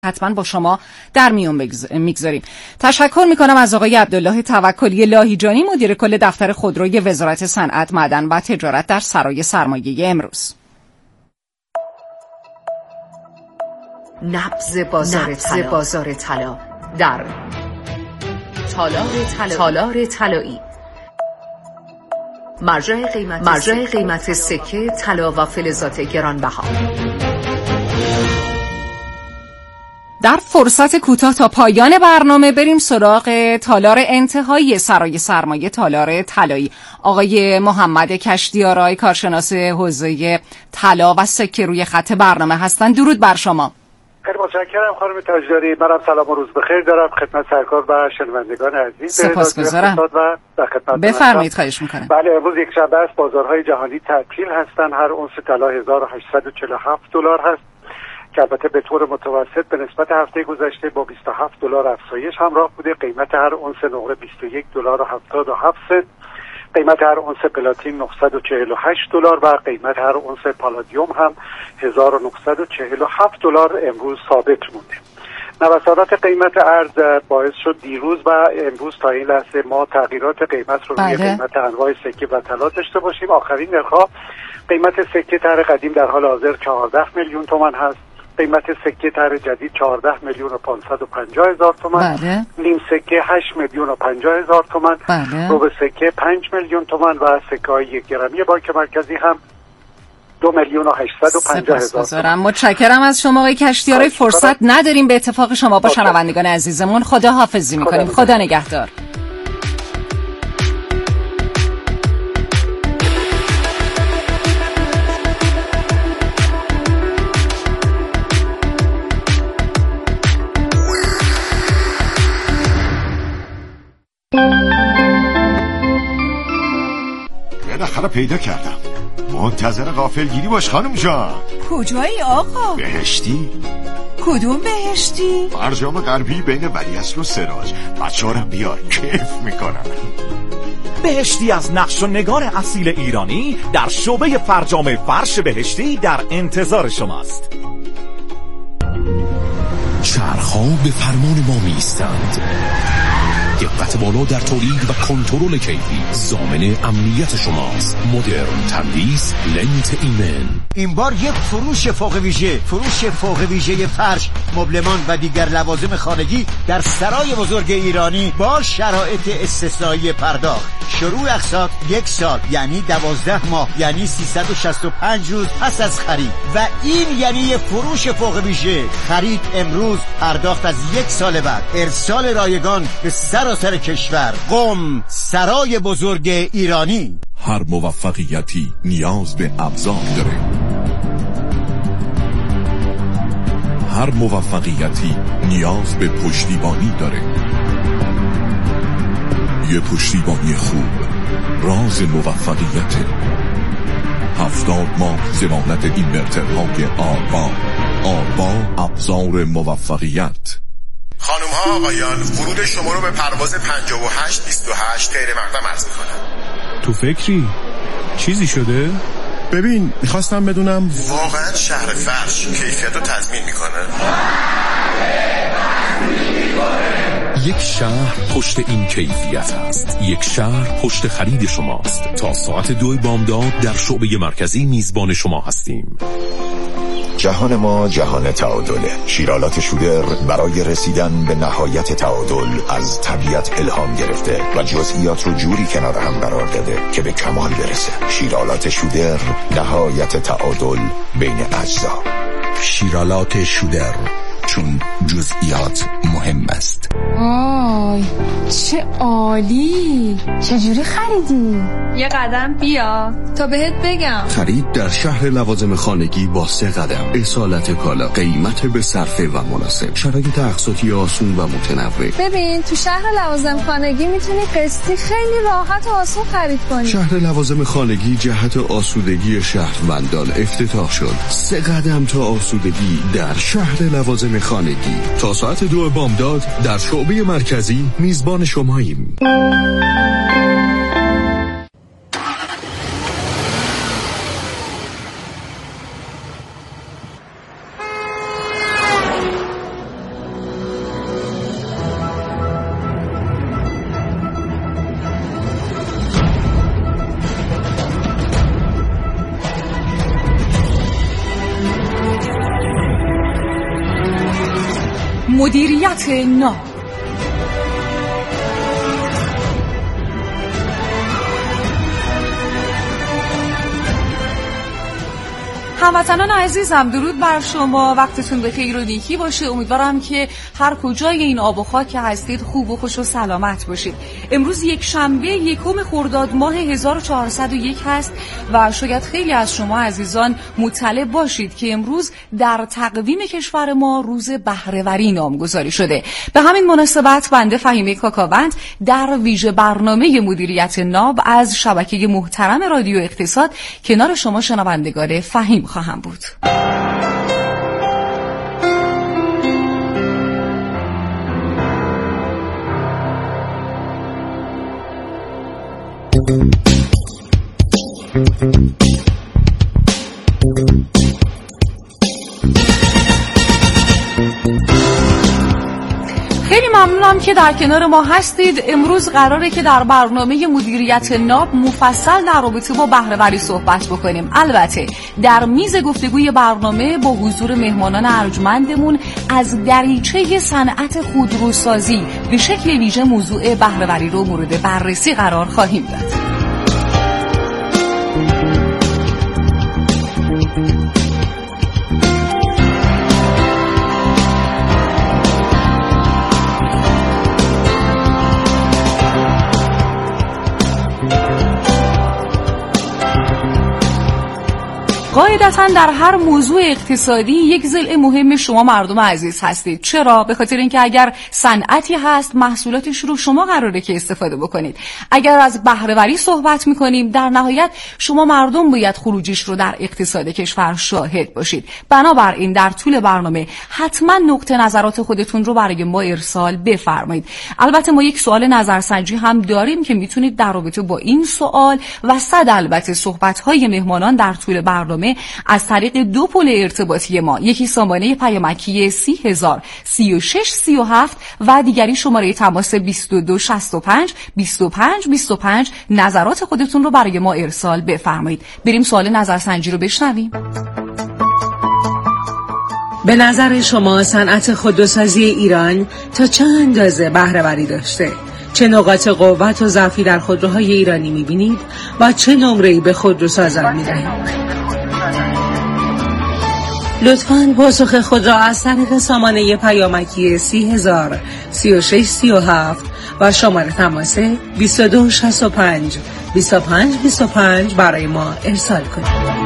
حتما با شما در میون میگذاریم. تشکر میکنم از آقای عبدالله توکلی لاهیجانی، مدیر کل دفتر خودروی وزارت صنعت، معدن و تجارت در سرای سرمایه امروز. نبض بازار طلا در تالار طلایی. مرجع قیمت سکه طلا و فلزات گرانبها. در فرصت کوتاه تا پایان برنامه بریم سراغ تالار انتهایی سرای سرمایه، تالار طلایی. آقای محمد کشتیارای، کارشناس حوزه طلا و سکه، روی خط برنامه هستند. درود بر شما. خیلی متشکرم خانم تاجداری. منم سلام و روز بخیر دارم خدمت سرکار و شنوندگان عزیز. سپاسگزارم. بفرمایید، خواهش میکنم. بله، امروز یک شنبه است. بازارهای جهانی تعطیل هستند. هر اونس طلا 1847 دلار هست که البته به طور متوسط به نسبت هفته گذشته با 27 دلار افزایش همراه بوده. قیمت هر اونس نقره 21 دلار و 77 سنت. قیمت هر اونس پلاتین 948 دلار و قیمت هر اونس پالادیوم هم 1947 دلار امروز ثابت مونده. نوسانات قیمت ارز باعث شد دیروز و امروز تا این لحظه ما تغییرات قیمت رو روی قیمت انواع سکه و طلا داشته باشیم. آخرین نرخ‌ها: قیمت سکه طرح قدیم در حال حاضر 14 میلیون تومان هست. قیمت سکه طرح جدید 14 میلیون و 550 هزار تومان. نیم سکه 8 میلیون و 50 هزار تومان. ربع سکه 5 میلیون تومان و سکه های 1 گرمی بانک مرکزی هم 2 میلیون و 850 هزار تومان. متشکرم از شما آقای کشتیاری. فرصت نداریم به اتفاق شما با شنوندگان عزیزمون خدا حافظی میکنیم. خدا نگهدار. بالاخره پیدا کردم. منتظر غافلگیری باش خانم جان. کجایی آقا؟ بهشتی. کدوم بهشتی؟ فرجام غربی بین ولیعصر و سراج. بچه‌هارم بیار، کیف میکنم. بهشتی از نقش و نگار اصیل ایرانی در شعبه فرجام فرش بهشتی در انتظار شماست. چرخ‌ها به فرمان ما می‌ایستند. دقت بالا در تولید و کنترل کیفی ضامن امنیت شماست. مدرن تندیس لنت ایمن. این بار یک فروش فوق ویژه فرش، مبلمان و دیگر لوازم خانگی در سرای بزرگ ایرانی با شرایط استثنایی پرداخت. شروع اقساط 1 سال یعنی 12 ماه یعنی 365 روز پس از خرید و این یعنی فروش فوق ویژه. خرید امروز، پرداخت از 1 سال بعد. ارسال رایگان به سراسر کشور. قم، سرای بزرگ ایرانی. هر موفقیتی نیاز به ابزار داره. هر موفقیتی نیاز به پشتیبانی داره. یه پشتیبانی خوب راز موفقیت. 70 ماه ضمانت اینورترهای آربا ابزار موفقیت. خانم ها آقایان، ورود شما رو به پرواز 5828 غیر مقدم عرض میکنم. تو فکری؟ چیزی شده؟ ببین، میخواستم بدونم واقعا شهر فرش کیفیت رو تضمین میکنه؟ یک شهر پشت این کیفیت است. یک شهر پشت خرید شماست. تا ساعت 2 بامداد در شعبه مرکزی میزبان شما هستیم. جهان ما جهان تعادله. شیرالات شودر برای رسیدن به نهایت تعادل از طبیعت الهام گرفته و جزئیات رو جوری کنار هم قرار داده که به کمال برسه. شیرالات شودر، نهایت تعادل بین اجزا. شیرالات شودر، چون جزئیات مهم است. آی چه عالی! چجوری خریدی؟ یه قدم بیا تا بهت بگم. خرید در شهر لوازم خانگی با 3 قدم. اصالت کالا، قیمت به صرفه و مناسب، شرایط اقساطی آسون و متنوع. ببین تو شهر لوازم خانگی میتونی قسطی خیلی راحت و آسون خرید کنی. شهر لوازم خانگی جهت آسودگی شهروندان افتتاح شد. 3 قدم تا آسودگی در شهر لوازم خانگی. تا ساعت 2 بامداد در شعبه مرکزی میزبان شماییم. مدیریت ناب. هموطنان عزیزم، درود بر شما، وقتتون بخیر و نیکی باشه. امیدوارم که هر کجای این آب و خاک هستید خوب و خوش و سلامت باشید. امروز یک شنبه 1 خرداد ماه 1401 هست و شاید خیلی از شما عزیزان مطلع باشید که امروز در تقویم کشور ما روز بهره‌وری نامگذاری شده. به همین مناسبت بنده فهیمه کاکاوند در ویژه برنامه مدیریت ناب از شبکه محترم رادیو اقتصاد کنار شما شنوندگان فهیم خواهم بود. خیلی ممنونم که در کنار ما هستید. امروز قراره که در برنامه مدیریت ناب مفصل در رابطه با بهره‌وری صحبت بکنیم. البته در میز گفتگوی برنامه با حضور مهمانان ارجمندمون از دریچه صنعت خودروسازی به شکل ویژه موضوع بهره‌وری رو مورد بررسی قرار خواهیم داد. قاعدتاً در هر موضوع اقتصادی یک ضلع مهم شما مردم عزیز هستید. چرا؟ به خاطر اینکه اگر صنعتی هست محصولاتش رو شما قراره که استفاده بکنید. اگر از بهره‌وری صحبت می‌کنیم در نهایت شما مردم باید خروجیش رو در اقتصاد کشور شاهد باشید. بنابراین در طول برنامه حتما نقطه نظرات خودتون رو برای ما ارسال بفرمایید. البته ما یک سوال نظرسنجی هم داریم که میتونید در رابطه با این سوال و صد البته صحبت‌های مهمانان در طول برنامه از طریق 2 پل ارتباطی ما، یکی سامانه پیامکی 30000 3637 و دیگری شماره تماس 2265 25 25 نظرات خودتون رو برای ما ارسال بفرمایید. بریم سوال نظرسنجی رو بشنویم. به نظر شما صنعت خودروسازی ایران تا چه اندازه بهره‌وری داشته؟ چه نقاط قوت و ضعفی در خودروهای ایرانی می‌بینید و چه نمره‌ای به خودروسازان می‌دهید؟ لطفاً پاسخ خود را از طریق سامانه پیامکی 30000 3637 و شماره تماس 2265 25 25 برای ما ارسال کنید.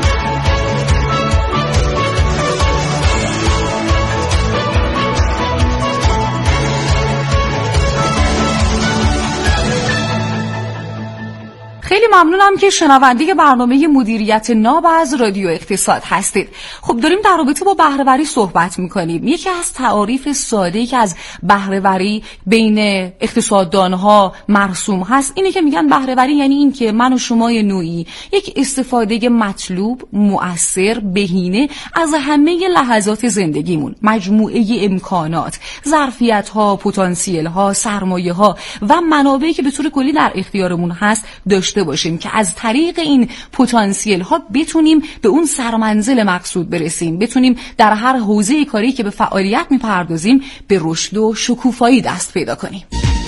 خیلی ممنونم که شنونده برنامه مدیریت ناب از رادیو اقتصاد هستید. خب داریم در رابطه با بهره‌وری صحبت می‌کنیم. یکی از تعاریف ساده‌ای که از بهره‌وری بین اقتصاددان‌ها مرسوم هست اینه که میگن بهره‌وری یعنی این که من و شمای نوعی یک استفاده مطلوب، مؤثر، بهینه از همه لحظات زندگیمون، مجموعه امکانات، ظرفیت‌ها، پتانسیل‌ها، سرمایه‌ها و منابعی که به طور کلی در اختیارمون هست داشته باشیم که از طریق این پتانسیل ها بتونیم به اون سرمنزل مقصود برسیم، بتونیم در هر حوزه کاری که به فعالیت میپردازیم به رشد و شکوفایی دست پیدا کنیم.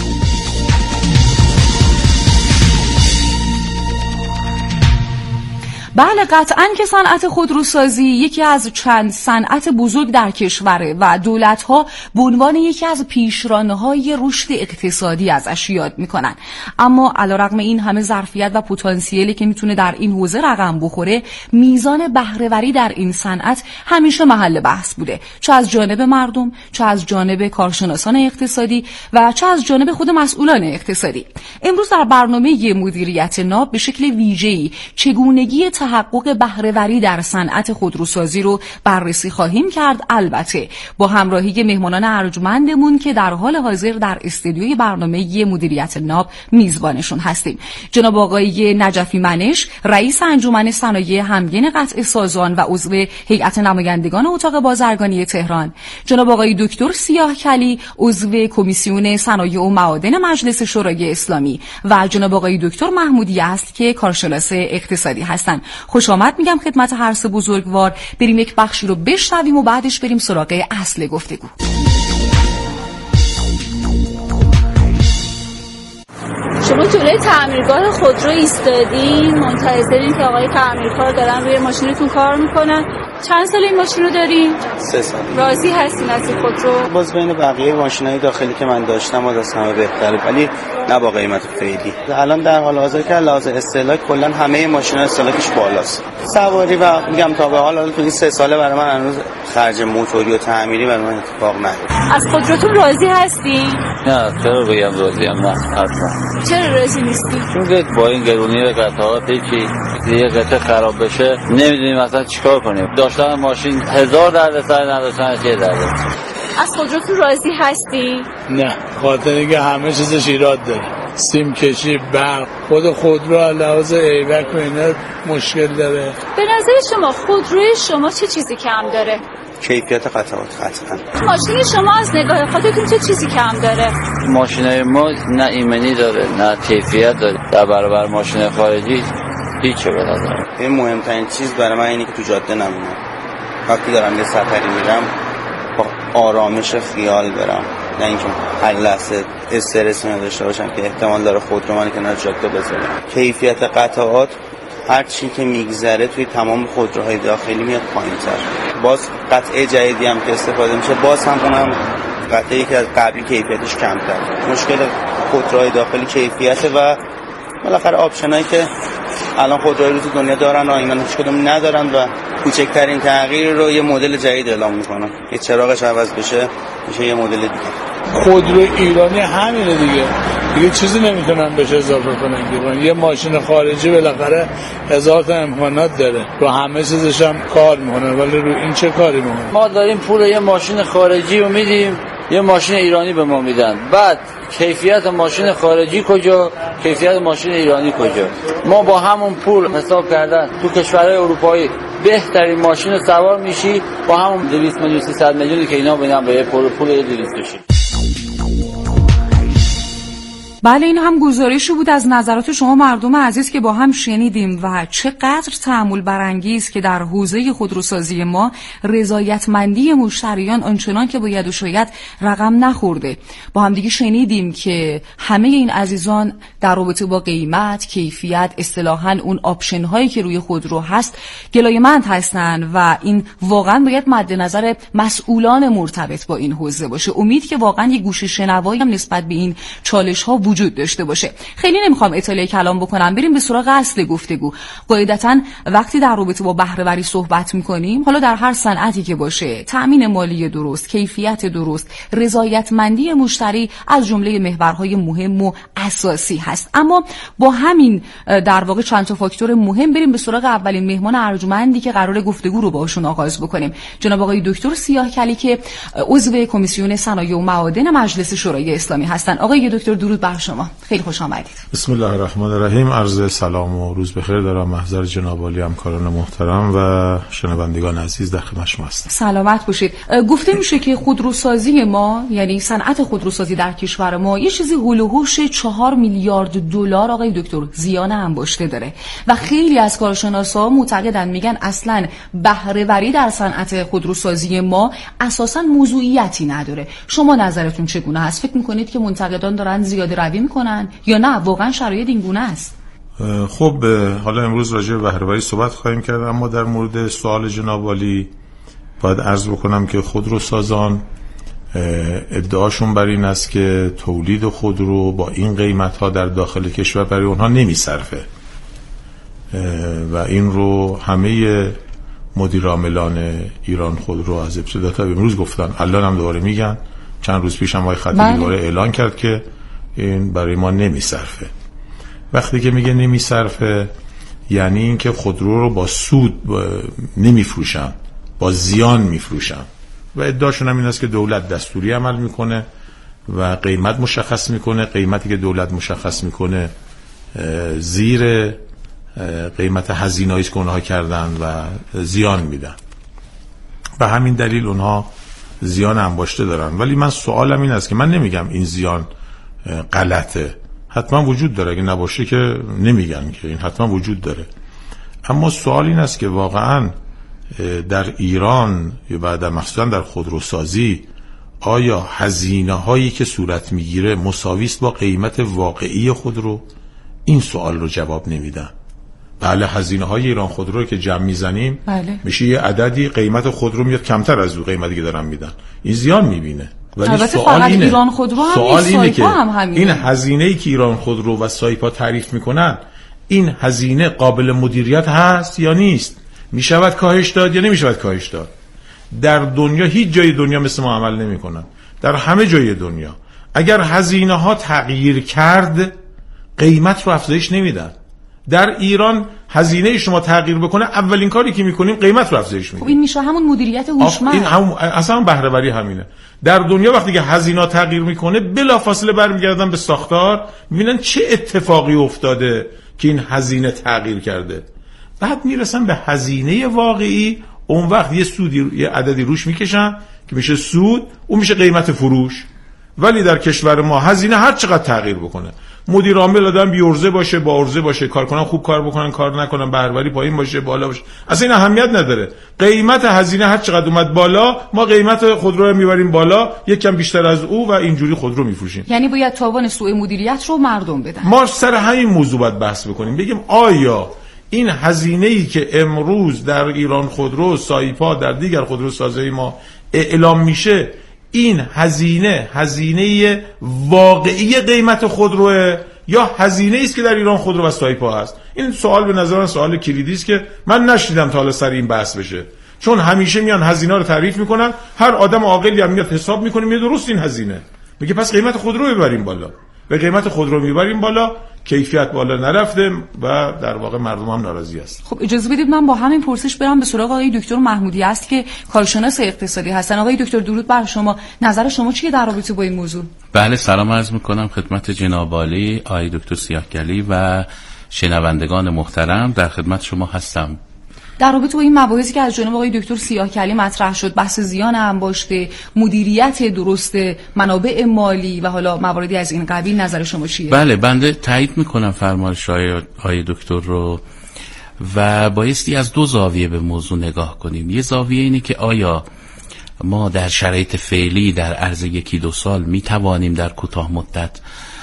بله قطعاً که صنعت خودروسازی یکی از چند صنعت بزرگ در کشوره و دولت‌ها به عنوان یکی از پیشران‌های رشد اقتصادی ازش یاد می‌کنن. اما علیرغم این همه ظرفیت و پتانسیلی که میتونه در این حوزه رقم بخوره، میزان بهره‌وری در این صنعت همیشه محل بحث بوده، چه از جانب مردم، چه از جانب کارشناسان اقتصادی و چه از جانب خود مسئولان اقتصادی. امروز در برنامه مدیریت ناب به شکل ویژه‌ای چگونگی تحقق بهره‌وری در صنعت خودروسازی رو بررسی خواهیم کرد، البته با همراهی مهمانان ارجمندمون که در حال حاضر در استودیوی برنامه مدیریت ناب میزبانشون هستیم. جناب آقای نجفی منش، رئیس انجمن صنایع همگن قطع سازان و عضو هیئت نمایندگان اتاق بازرگانی تهران، جناب آقای دکتر سیاهکلی، عضو کمیسیون صنایع و معادن مجلس شورای اسلامی و جناب آقای دکتر محمودی است که کارشناس اقتصادی هستند. خوش آمد میگم خدمت هر سه بزرگوار. بریم یک بخشی رو بشنویم و بعدش بریم سراغ اصل گفتگو. شما جلوی تعمیرگاه خودرو ایستادین منتظرین که آقای تعمیرکار دارن روی ماشینتون کار میکنن. چند سال این ماشین رو دارین؟ 3 سال. راضی هستین از این خودرو؟ باز بین بقیه ماشینای داخلی که من داشتم از همه بهتره، ولی نه با قیمت فعلی. الان در حال حاضر که لحاظ استهلاک کلا همه ماشینا استهلاکش بالاست. سواری و میگم تا به حال تو این 3 ساله برای من هنوز خرج موتوری و تعمیری برای من اتفاق نیفتاد. از خودروتون راضی هستین؟ نه، چرا بگم راضیم؟ نه اصلا. چرا راضی نیستی؟ چون که با این گرونی قطعات یه قطعه خراب بشه نمیدونیم اصلا چیکار کنیم. داشتن ماشین 1000 دردسر نداشتن چه دردسر. از خودروتون راضی هستی؟ نه، خاطر اینکه همه چیزش ایراد داره. سیم کشی، برق، خود خودرو لحاظ ایبک و اینا مشکل داره. به نظر شما خودروی شما چه چیزی کم داره؟ کیفیت قطعات قطعا. ماشین شما از نگاه خودتون چه چیزی کم داره؟ ماشینای ما نه ایمنی داره نه کیفیت داره. در برابر ماشین خارجی هیچ به نظر. این مهمترین چیز برای من اینه که تو جاده نمونم. وقتی دارم یه سفری میرم با آرامش خیال برم، نه اینکه هر لحظه استرس نداشته باشم که احتمال داره خودرو من کنار جاده بذارم. کیفیت قطعات هر چی که میگذره توی تمام خودروهای داخلی میاد پایین‌تر. باز قطعه جدیدی هم که استفاده میشه باز هم اونم قطعه‌ای که از قبلی کیفیتش کمتر. مشکل خودروهای داخلی کیفیته و بالاخره آپشنایی که الان خودروهای رو تو دنیا دارن و اینا هیچ کدوم ندارن و کوچکترین تغییر رو یه مدل جدید اعلام میکنن. یه چراغش عوض بشه میشه یه مدل دیگه. خودرو ایرانی همینه دیگه چیزی نمیتونن بهش اضافه کنن. یه ماشین خارجی بالاخره 1000 تا امکانات داره، رو همه چیزش هم کار میکنه، ولی رو این چه کاری میکنه؟ ما داریم پول یه ماشین خارجی رو میدیم، یه ماشین ایرانی به ما میدن. بعد کیفیت ماشین خارجی کجا، کیفیت ماشین ایرانی کجا؟ ما با همون پول حساب کردن تو کشورهای اروپایی بهترین ماشین رو سوار میشی با همون 200 میلیون 300 میلیونی که اینا میدن به یه پول 200 بشی. بله، این هم گزارشی بود از نظرات شما مردم عزیز که با هم شنیدیم و چقدر تأمل برانگیز که در حوزه خودروسازی ما رضایتمندی مشتریان آنچنان که باید و شاید رقم نخورده. با هم دیگه شنیدیم که همه این عزیزان در رابطه با قیمت، کیفیت، اصطلاحاً اون آپشن هایی که روی خودرو هست گلایه‌مند هستن و این واقعا باید مد نظر مسئولان مرتبط با این حوزه باشه. امید که واقعا یه گوش شنوایی هم نسبت به این چالش ها وجود داشته باشه. خیلی نمیخوام اطاله کلام بکنم، بریم به سراغ اصل گفتگو. قاعدتاً وقتی در رابطه با بهره وری صحبت میکنیم، حالا در هر صنعتی که باشه، تأمین مالی درست، کیفیت درست، رضایتمندی مشتری از جمله محورهای مهم و اساسی هست. اما با همین در واقع چند تا فاکتور مهم بریم به سراغ اولین مهمان ارجمندی که قرار گفتگو رو باهاشون آغاز بکنیم. جناب آقای دکتر سیاهکلی که عضو کمیسیون صنایع و معادن مجلس شورای اسلامی هستند. آقای دکتر درود بر شما، خیلی خوش آمدید. بسم الله الرحمن الرحیم. عرض سلام و روز بخیر دارم محضر جناب عالی همکاران محترم و شنوندگان عزیز در خدمت شما هستم. سلامت باشید. گفته میشه که خودروسازی ما، یعنی صنعت خودروسازی در کشور ما، یه چیزی هول و هوش 4 میلیارد دلار آقای دکتر زیان انباشته داره و خیلی از کارشناسا معتقدن، میگن اصلا بهره وری در صنعت خودروسازی ما اساسا موضوعیتی نداره. شما نظرتون چگونه هست؟ فکر میکنید که منتقدان دارن زیاده روی میکنن یا نه واقعا شرایط این گونه است؟ خب حالا امروز راجع به بهره وری صحبت خواهیم کرد، اما در مورد سوال جناب عالی باید عرض بکنم که خودروسازان ادعاشون بر این است که تولید خودرو با این قیمت‌ها در داخل کشور برای اونها نمیصرفه و این رو همه مدیرعاملان ایران خودرو از ابتدا تا امروز گفتن، الان هم دوباره میگن. چند روز پیش هم آقای خطیبی دوباره اعلان کرد که این برای ما نمیصرفه. وقتی که میگه نمیصرفه یعنی این که خودرو رو با سود نمیفروشن، با زیان میفروشن و ادعاشون هم این است که دولت دستوری عمل میکنه و قیمت مشخص میکنه، قیمتی که دولت مشخص میکنه زیر قیمت هزینه‌ای که اونها کردن و زیان میدن. به همین دلیل اونها زیان انباشته دارن. ولی من سوالم این است که من نمیگم این زیان غلطه، حتما وجود داره، اگه نباشه که نمیگن که این حتما وجود داره. اما سوال این است که واقعا در ایران و در مخصوصا در خودروسازی آیا هزینه هایی که صورت میگیره مساوی است با قیمت واقعی خودرو؟ این سوال رو جواب نمیدن. بله، هزینه های ایران خودرو که جمع میزنیم میشه یه عددی، قیمت خودرو میاد کمتر از اون قیمتی که دارن میدن، این زیان میبینه. ولی سوال اینه، ایران خودرو هم سوال اینه که این هزینه‌ای که ایران خودرو و سایپا تعریف میکنن، این هزینه قابل مدیریت هست یا نیست؟ میشود کاهش داد یا نمیشود کاهش داد؟ در دنیا هیچ جای دنیا مثل ما عمل نمیکنن. در همه جای دنیا اگر هزینه ها تغییر کرد قیمت رو افزایش نمیدن. در ایران هزینه شما تغییر بکنه اولین کاری که میکنیم قیمت رو افزایش میدیم. خب این میشه همون مدیریت هوشمند. این اصلا بهره وری همینه. در دنیا وقتی که هزینه تغییر میکنه بلافاصله برمیگردن به ساختار، میبینن چه اتفاقی افتاده که این هزینه تغییر کرده. بعد میرسن به هزینه واقعی، اون وقت یه سودی، یه عددی روش میکشن که میشه سود، اون میشه قیمت فروش. ولی در کشور ما هزینه هر چقدر تغییر بکنه، مدیر عامل آدم بی عرضه باشه، با عرضه باشه، کارکنان خوب کار بکنن، کار نکنن، بهره‌وری پایین باشه، بالا باشه، اصلا این اهمیت نداره. قیمت هزینه هر چقدر اومد بالا، ما قیمت خودرو رو میبریم بالا، یک کم بیشتر از او و اینجوری خودرو میفروشیم. یعنی باید تاوان سوء مدیریت رو مردم بدن. ما سر همین موضوع باید بحث بکنیم، بگیم آیا این هزینه‌ای که امروز در ایران خودرو، سایپا، در دیگر خودروسازی ما اعلام میشه، این هزینه واقعی قیمت خودروه یا هزینه است که در ایران خودرو و سایپا هست؟ این سوال به نظر من سوال کلیدی است که من نشیدم تا حالا سر این بحث بشه. چون همیشه میان هزینه رو تعریف میکنن، هر آدم عاقلی هم میاد حساب میکنه، میگه درست این هزینه، میگه پس قیمت خودرو ببریم بالا. به قیمت خودرو میبریم بالا، کیفیت بالا نرفته و در واقع مردم هم ناراضی است. خب اجازه بدید من با همین پرسش برم به سراغ آقای دکتر محمودی است که کارشناس اقتصادی هستن. آقای دکتر درود بر شما، نظر شما چیه در رابطه با این موضوع؟ بله، سلام عرض میکنم خدمت جناب عالی آقای دکتر سیاهگلی و شنوندگان محترم، در خدمت شما هستم. در رابطه با این مباحثی که از جانب آقای دکتر سیاهکلی مطرح شد، بحث زیان انباشته، مدیریت درست منابع مالی و حالا مواردی از این قبیل، نظر شما چیه؟ بله، بنده تایید میکنم فرمایش آقای دکتر رو و بایستی از دو زاویه به موضوع نگاه کنیم. یه زاویه اینه که آیا ما در شرایط فعلی در عرض 1-2 سال میتوانیم در کوتاه مدت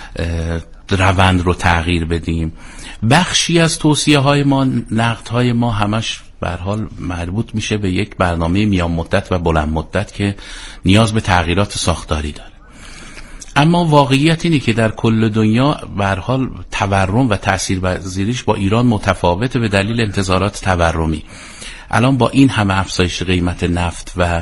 روند رو تغییر بدیم. بخشی از توصیه های ما، نقد های ما همش به هر حال مربوط میشه به یک برنامه میان مدت و بلند مدت که نیاز به تغییرات ساختاری داره. اما واقعیت اینه که در کل دنیا به هر حال تورم و تاثیرپذیریش با ایران متفاوته به دلیل انتظارات تورمی. الان با این همه افزایش قیمت نفت و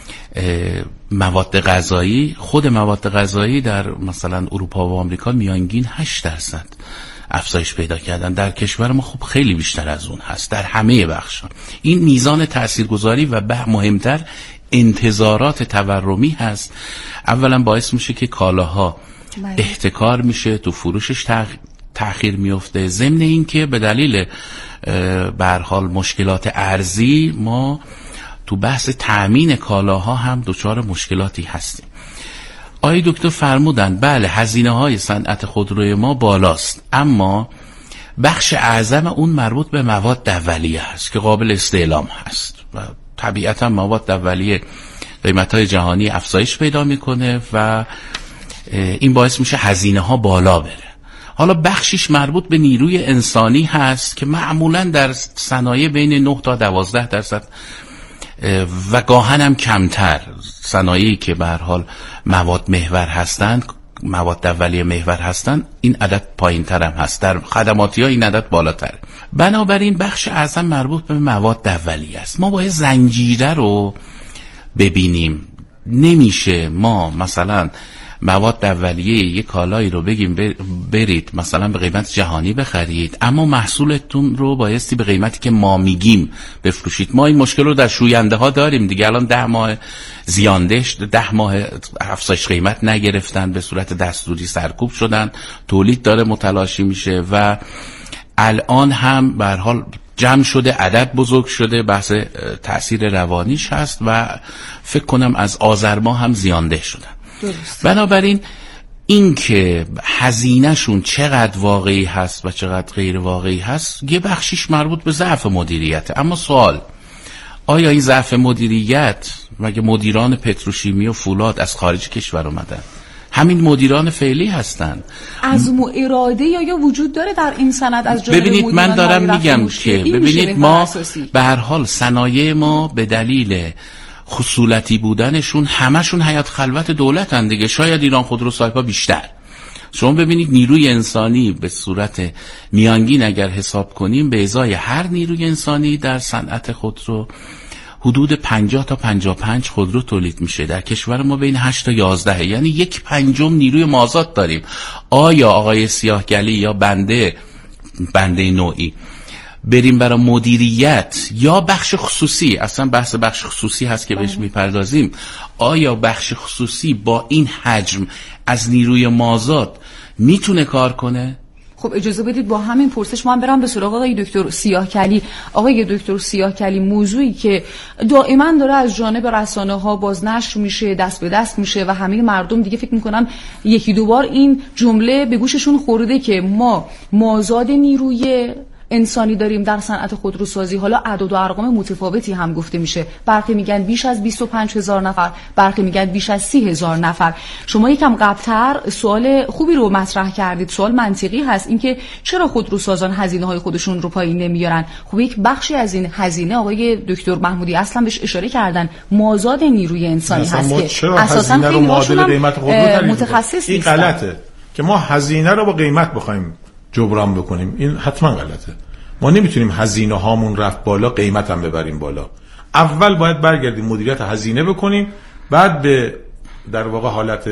مواد غذایی، خود مواد غذایی در مثلا اروپا و آمریکا میانگین 8% افزایش پیدا کردن. در کشور ما خب خیلی بیشتر از اون هست در همه بخشا. این میزان تاثیرگذاری و مهمتر انتظارات تورمی هست. اولا باعث میشه که کالاها احتکار میشه، تو فروشش تأخیر میفته. ضمن این که به دلیل به هر حال مشکلات ارزی ما تو بحث تأمین کالاها هم دچار مشکلاتی هستیم. آقای دکتر فرمودن بله هزینه های صنعت خودروی ما بالاست، اما بخش اعظم اون مربوط به مواد اولیه هست که قابل استعلام هست و طبیعتا مواد اولیه قیمت های جهانی افزایش پیدا میکنه و این باعث میشه هزینه ها بالا بره. حالا بخشش مربوط به نیروی انسانی هست که معمولا در صنایع بین 9 تا 12% و گاهن هم کمتر. صنایعی که به هر حال مواد محور هستند، مواد اولیه محور هستند، این عدد پایین‌تر هم هست. در خدماتی ها این عدد بالاتر. بنابراین بخش اعظم مربوط به مواد اولیه است. ما باید زنجیره رو ببینیم. نمیشه ما مثلا مواد اولیه یک کالایی رو بگیم برید مثلا به قیمت جهانی بخرید، اما محصولتون رو بایستی به قیمتی که ما میگیم بفروشید. ما این مشکل رو در شوینده ها داریم دیگه. الان 10 ماه زیاندهش، 10 ماه افزایش قیمت نگرفتن، به صورت دستوری سرکوب شدن، تولید داره متلاشی میشه و الان هم به هر حال جمع شده، عدد بزرگ شده، بحث تأثیر روانیش هست و فکر کنم از آذر ماه هم زیانده شدن. درست. بنابراین این که هزینهشون چقدر واقعی هست و چقدر غیر واقعی هست یه بخشیش مربوط به ضعف مدیریت. اما سوال، آیا این ضعف مدیریت مگه مدیران پتروشیمی و فولاد از خارج کشور اومدن؟ همین مدیران فعلی هستن. عزم و اراده یا وجود داره در این سند از جانب ببینید من دارم میگم که ببینید ما به هر حال صنایع ما به دلیل خصولتی بودنشون همشون حیات خلوت دولتن دیگه، شاید ایران خودرو صاحبا بیشتر. شما ببینید نیروی انسانی به صورت میانگین اگر حساب کنیم به ازای هر نیروی انسانی در صنعت خودرو حدود 50 تا 55 خودرو تولید میشه. در کشور ما بین 8 تا 11، یعنی 1/5 نیروی مازاد داریم. آیا آقای سیاهگلی یا بنده نوعی بریم برای مدیریت یا بخش خصوصی، اصلا بحث بخش خصوصی هست که بهش میپردازیم، آیا بخش خصوصی با این حجم از نیروی مازاد میتونه کار کنه؟ خب اجازه بدید با همین پرسش من برم به سراغ آقای دکتر سیاهکلی. آقای دکتر سیاهکلی، موضوعی که دائما داره از جانب رسانه‌ها بازنشر میشه، دست به دست میشه و همه مردم دیگه فکر میکنم یکی دو بار این جمله به گوششون خورده که ما مازاد نیروی انسانی داریم در صنعت خودروسازی. حالا اعداد و ارقام متفاوتی هم گفته میشه، برخی میگن بیش از 25,000 نفر، برخی میگن بیش از 30,000 نفر. شما یکم قبل‌تر سوال خوبی رو مطرح کردید، سوال منطقی هست، اینکه چرا خودروسازان هزینه‌های خودشون رو پایین نمیارن؟ خب یک بخشی از این هزینه آقای دکتر محمودی اصلا بهش اشاره کردن، مازاد نیروی انسانی هست که اساساً خیلی معادل متخصص این غلطه که ما هزینه رو با قیمت بخوایم جبران بکنیم. این حتما غلطه. ما نمیتونیم هزینه هامون رفت بالا قیمت هم ببریم بالا. اول باید برگردیم مدیریت هزینه بکنیم، بعد به در واقع حالت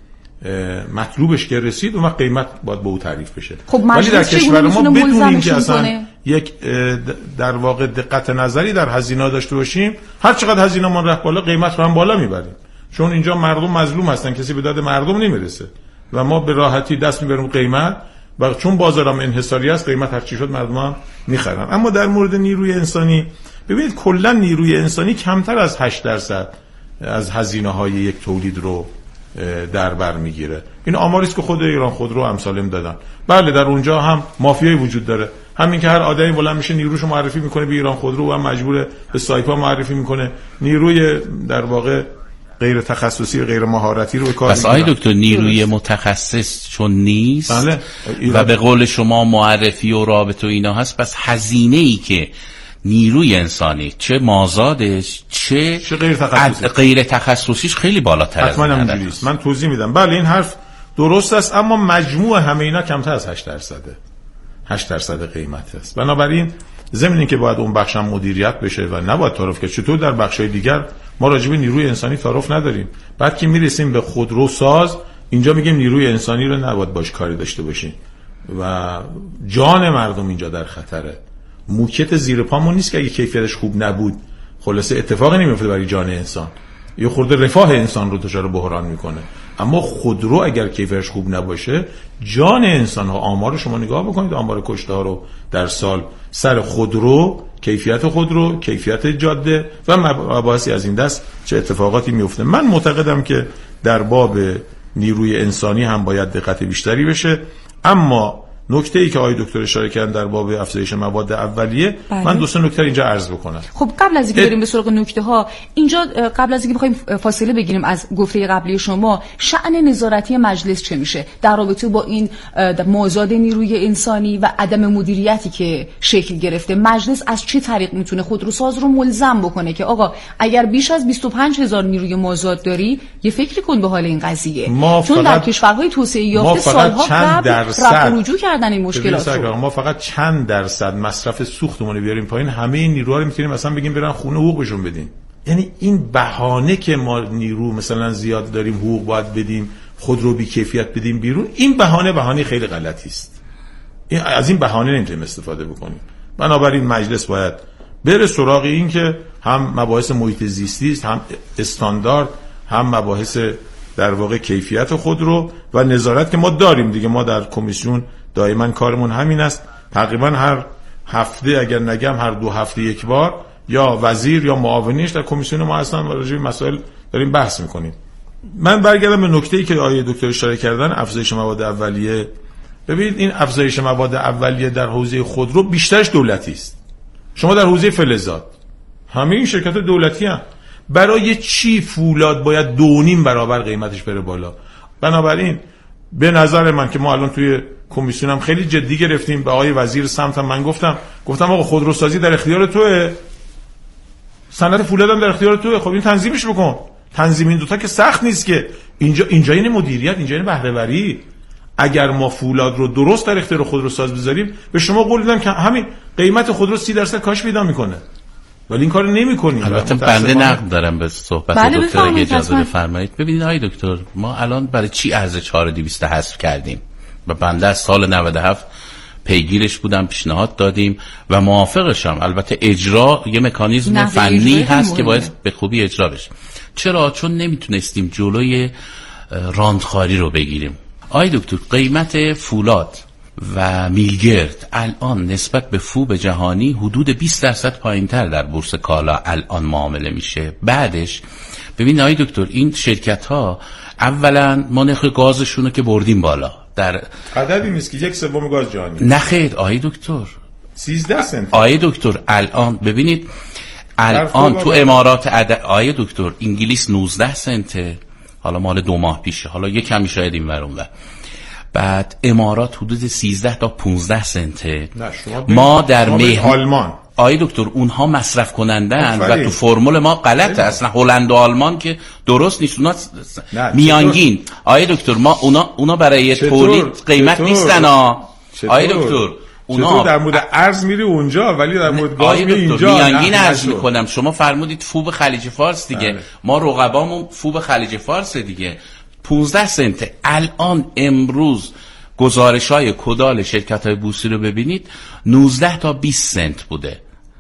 مطلوبش که رسید اون وقت قیمت باید به او تعریف بشه. خب ولی در کشور ما بدون اینکه اصلا یک در واقع دقت نظری در هزینه داشته باشیم، هر چقدر هزینه ما رفت بالا قیمت رو هم بالا میبریم، چون اینجا مردم مظلوم هستن، کسی به داد مردم نمیرسه و ما به راحتی دست میبریم قیمت و چون بازارم انحصاری است قیمت هر چی شد مردم هم میخرن. اما در مورد نیروی انسانی ببینید کلا نیروی انسانی کمتر از 8% از هزینه‌های یک تولید رو در بر میگیره. این آماری است که خود ایران خودرو امثالم دادن. بله در اونجا هم مافیایی وجود داره، همین که هر آدمی بلند میشه نیروشو معرفی میکنه به ایران خودرو و مجبور به سایپا معرفی میکنه، نیروی در واقع غیر تخصصی و غیر مهارتی رو به کار میگیرن. پس آقای دکتر نیروی متخصص چون نیست بله. و به قول شما معرفی و رابطه و اینا هست، پس هزینه‌ای که نیروی انسانی چه مازادش چه غیر تخصصیش خیلی بالاتر از حتما همینجوری است. من توضیح میدم. بله این حرف درست است، اما مجموع همه اینا کمتر از 8% قیمت است. بنابراین ضمن اینکه باید اون بخش هم مدیریت بشه و نباید تعارف کرد. چطور در بخش‌های دیگر ما راجع به نیروی انسانی تعارف نداریم، بعد که میرسیم به خودروساز اینجا میگیم نیروی انسانی رو نباید باش کاری داشته باشیم و جان مردم اینجا در خطره. موکت زیر پامون نیست که اگه کیفیتش خوب نبود خلاصه اتفاقی نمیفته برای جان انسان، یه خورده رفاه انسان رو دچار بحران میکنه. اما خودرو اگر کیفیتش خوب نباشه جان انسان ها، آمار شما نگاه بکنید، آمار کشته ها رو در سال سر خودرو، کیفیت خودرو، کیفیت جاده و مباحثی از این دست چه اتفاقاتی میفته. من معتقدم که در باب نیروی انسانی هم باید دقت بیشتری بشه. اما نکته‌ای که آقای دکتر اشاره کردن در باب افزایش مواد اولیه، بله. من دو سه نکته اینجا عرض بکنم. خب قبل از اینکه بریم به سراغ نکته‌ها، اینجا قبل از اینکه بخوایم فاصله بگیریم از گفته قبلی شما، شأن نظارتی مجلس چه میشه در رابطه با این مازاد نیروی انسانی و عدم مدیریتی که شکل گرفته؟ مجلس از چه طریق میتونه خودروساز رو ملزم بکنه که آقا اگر بیش از 25,000 نیروی مازاد داری یه فکری کن به حال این قضیه؟ چون در کشورهای توسعه یافته سالها قبل رفع و رجوع کردن این مشکلات رو. ما فقط چند درصد مصرف سوختمون رو بیاریم پایین، همه این نیروها رو میتونیم مثلا بگیم برن خونه حقوق بهشون بدین. یعنی این بهانه که ما نیرو مثلا زیاد داریم حقوق باید بدیم، خود رو بی کیفیت بدیم بیرون، این بهانه خیلی غلطی است. از این بهانه نمیتونیم استفاده بکنیم. بنابراین مجلس باید بره سراغ این که هم مباحث محیط زیستی است، هم استاندارد، هم مباحث در واقع کیفیت خودرو و نظارت که ما داریم دیگه. ما در کمیسیون دائما کارمون همین است، تقریبا هر هفته اگر نگم هر 2 هفته یک بار یا وزیر یا معاونیش در کمیسیون ما هستن و راجع به مسائل داریم بحث میکنیم. من برگردم به نکته‌ای که آقای دکتر اشاره کردن، افزایش مواد اولیه. ببینید این افزایش مواد اولیه در حوزه خودرو بیشترش دولتی است. شما در حوزه فلزات همه این شرکت دولتی هستند. برای چی فولاد باید 2.5 برابر قیمتش بره بالا؟ بنابراین به نظر من که ما الان توی کمیسیونم خیلی جدی گرفتیم، به آقای وزیر سمتم من گفتم آقا خودروسازی در اختیار توئه، صنعت فولاد هم در اختیار توئه، خب این تنظیمش بکن. تنظیم این دوتا که سخت نیست که. اینجا یعنی مدیریت، اینجا یعنی بهره وری. اگر ما فولاد رو درست در اختیار خودروساز بذاریم، به شما قول میدم که همین قیمت خودرو 30% کاهش پیدا میکنه، ولی این کارو نمی‌کنیم. البته بنده نقد دارم به صحبت دکتر، اگه اجازه بفرمایید. ببینید آقای دکتر، ما الان برای چی ارز 4200 حذف کردیم؟ و بنده از سال 97 پیگیرش بودم، پیشنهاد دادیم و موافقشم. البته اجرا یه مکانیزم فنی هست که باید به خوبی اجرا بشه. چرا؟ چون نمیتونستیم جلوی راندخاری رو بگیریم. آقای دکتر، قیمت فولاد و میلگرد الان نسبت به فوب جهانی حدود 20% پایین‌تر در بورس کالا الان معامله میشه. بعدش ببین آقای دکتر، این شرکت ها اولا ما نرخ گازشون رو که بردیم بالا، در عددی نیست که 1/3 گاز جهانی. نه خیر آقای دکتر، 13 سنت. آقای دکتر الان ببینید، الان تو امارات آقای دکتر انگلیس 19 سنته، حالا مال 2 ماه پیشه، حالا یه کمی شاید این ور اون ور. بعد امارات حدود 13 تا 15 سنته. ما در آلمان آقای دکتر اونها مصرف کنندن و تو فرمول ما غلطه اصلا. هلند و آلمان که درست نیست، اونا میانگین. آقای دکتر ما اونا برای تولید قیمت نیستن. آقای دکتر اونا در مورد ارز میری اونجا، ولی در مورد گاز میری اینجا. میانگین ارز میکنم. شما فرمودید فوب خلیج فارس دیگه، ما رقبامون فوب خلیج فارس دیگه 15 سنت. الان امروز گزارش‌های کدال شرکت‌های بورسی رو ببینید 19 تا 20 سنت بوده،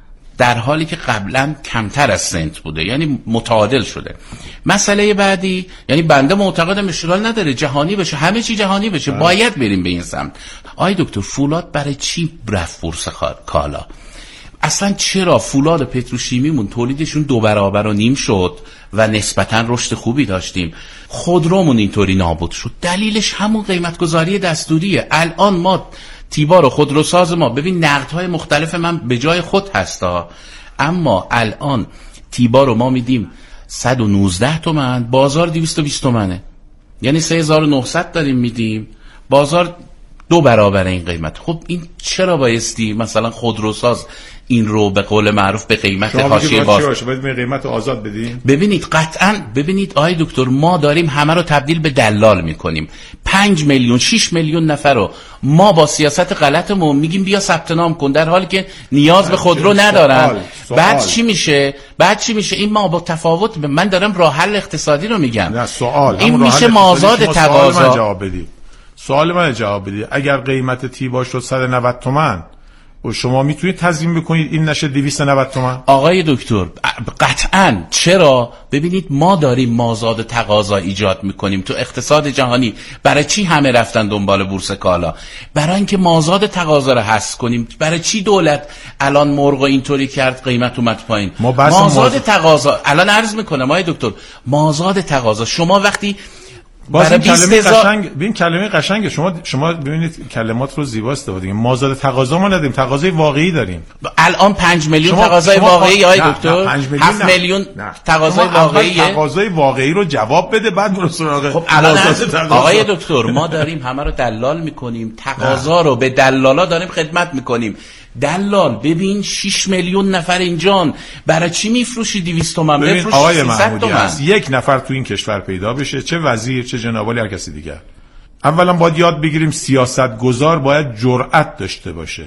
در حالی که قبلا کمتر از سنت بوده، یعنی متعادل شده. مسئله بعدی، یعنی بنده معتقدم اشکال نداره جهانی بشه، همه چی جهانی بشه، باید بریم به این سمت. آقای دکتر، فولاد برای چی رفت بورس کالا؟ اصلا چرا فولاد پتروشیمیمون تولیدشون 2.5 برابر شد و نسبتاً رشد خوبی داشتیم، خودرومون اینطوری نابود شد؟ دلیلش همون قیمت گذاری دستوریه. الان ما تیبار و خودروساز ما، ببین نقدهای مختلف من به جای خود هستا، اما الان تیبار رو ما میدیم 119 تومن، بازار 220 تومنه، یعنی 3900 داریم میدیم، بازار 2 برابر این قیمت. خب این چرا بایستی مثلا خودروساز این رو به قول معروف به قیمت حاشیه باز باید به قیمت آزاد بدیم؟ ببینید قطعاً، ببینید آقای دکتر، ما داریم همه رو تبدیل به دلال میکنیم. 5 میلیون 6 میلیون نفر رو ما با سیاست غلطمون میگیم بیا ثبت نام کن، در حالی که نیاز به خودرو ندارن. بعد چی میشه؟ این ما با تفاوت من دارم راه حل اقتصادی رو میگم. نه سوال، این میشه مازاد تقاضا. سوال من جواب بدید. اگر قیمت تیبا شد 190 تومن و شما میتونید تضمین بکنید این نشه 290 تومن؟ آقای دکتر قطعاً. چرا؟ ببینید ما داریم مازاد تقاضا ایجاد میکنیم تو اقتصاد جهانی. برای چی همه رفتن دنبال بورس کالا؟ برای اینکه مازاد تقاضا رو حذف کنیم. برای چی دولت الان مرغ اینطوری کرد قیمت اومد پایین؟ مازاد تقاضا. الان عرض میکنم آقای دکتر، مازاد تقاضا، شما وقتی باز این کلمه قشنگه، شما ببینید کلمات رو زیبا استفاده کنید. مازاد تقاضا ما نداریم، تقاضای واقعی داریم. الان 5 میلیون تقاضای واقعی آقای دکتر، 7 میلیون تقاضای واقعیه. تقاضای واقعی رو جواب بده، بعد برو سراغ. خب الان آقای دکتر ما داریم همه رو دلال میکنیم، تقاضا رو به دلالا داریم خدمت میکنیم. دلال ببین 6 میلیون نفر اینجان، برای چی میفروشی 200 تومن؟ بفروش 300 تومن. یک نفر تو این کشور پیدا بشه، چه وزیر چه جنابالی هر کسی دیگر، اولا باید یاد بگیریم سیاستگزار باید جرأت داشته باشه،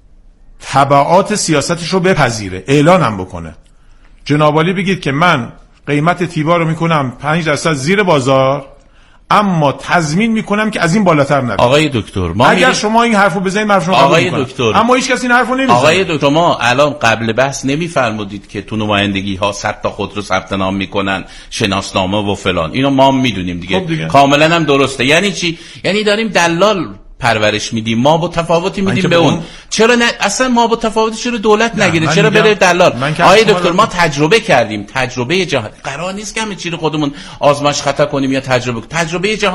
تبعات سیاستش رو بپذیره، اعلانم بکنه. جنابالی بگید که من قیمت تیبا رو میکنم 5% زیر بازار، اما تضمین میکنم که از این بالاتر نره. آقای دکتر ما اگر شما این حرفو بزنید من شما آقای دکتر، اما هیچ کسی این حرفو نمیزنه. آقای دکتر ما الان قبل بحث نمیفرمودید که تو نمایندگی ها 100 تا خودرو ثبت نام میکنن، شناسنامه و فلان، اینو ما میدونیم دیگه. دیگه کاملا هم درسته. یعنی چی؟ یعنی داریم دلال پرورش میدیم، ما با تفاوتی میدیم به اون. چرا نه اصلا ما با تفاوتی چرا دولت نگیره؟ چرا بره دلال؟ آقای دکتر ما تجربه کردیم، تجربه جهانی. قرار نیست که همه چی رو خودمون آزمایش خطا کنیم یا تجربه جهانی